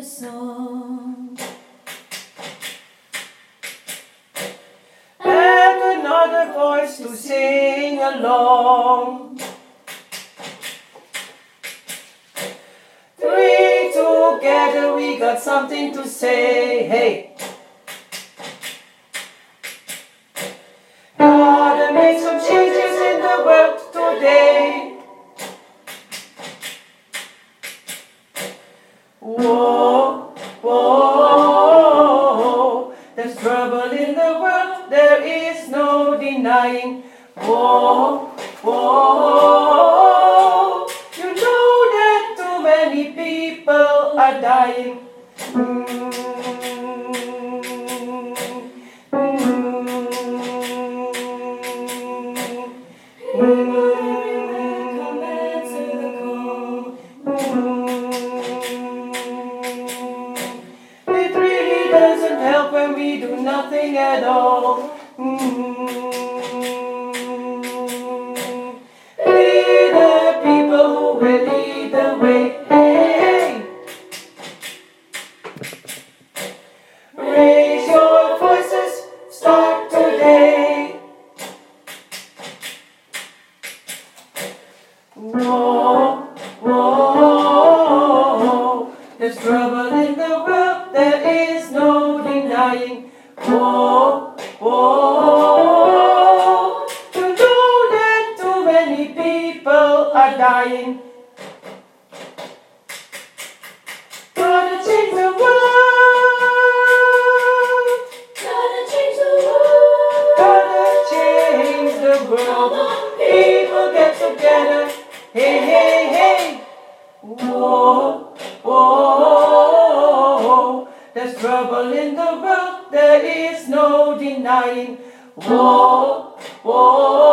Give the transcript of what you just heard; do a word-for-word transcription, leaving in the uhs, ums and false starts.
song. And another voice to sing along. Three together we got something to say, hey. Gotta make some changes in the world today. Whoa, whoa, there's trouble in the world, there is no denying. Whoa, whoa, you know that too many people are dying. Mm, mm, mm. Doesn't help when we do nothing at all. Mm-hmm. Be the people who will lead the way. Hey. Raise your voices, start today. Whoa, whoa, there's trouble in the world, there is no denying. Whoa, whoa, you know that too many people are dying. Gotta change the world. Gotta change the world. Gotta change the world. People get together. Hey, hey, hey. Whoa, whoa, there's trouble in the world, there is no denying. Whoa, whoa.